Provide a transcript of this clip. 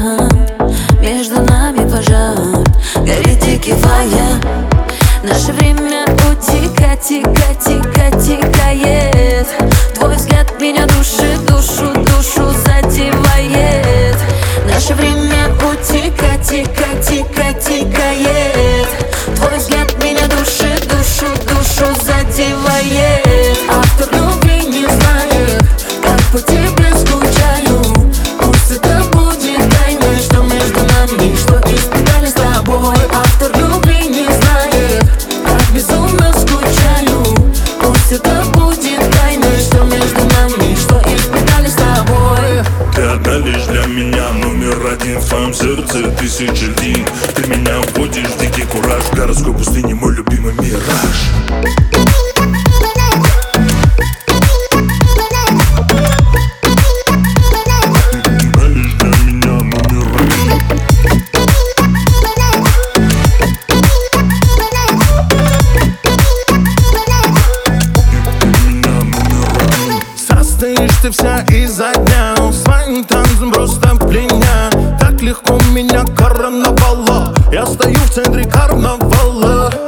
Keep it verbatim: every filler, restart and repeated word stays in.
Между нами пожар, горит дикий фаер. Наше время утекает, тикает, тикает, тикает. Твой взгляд меня душит, душу, душу задевает. Наше время утекает, тикает, тикает, тикает. Твой взгляд меня душит, душу, душу задевает. Автор любви не знает, как по тебе скучаю. Пусть это будет тайной, что между нами, что испытали с тобой. Автор любви не знает, как безумно скучаю. Пусть это будет тайной, что между нами, что испытали с тобой. Ты одна лишь для меня, номер один в твоем сердце тысячи льдин. Ты меня вводишь в дикий кураж, в городской пустыне мой любимый мираж. Состоишь ты вся изо дня, своим танцем просто пленя. Так легко меня короновало, я стою в центре карнавала.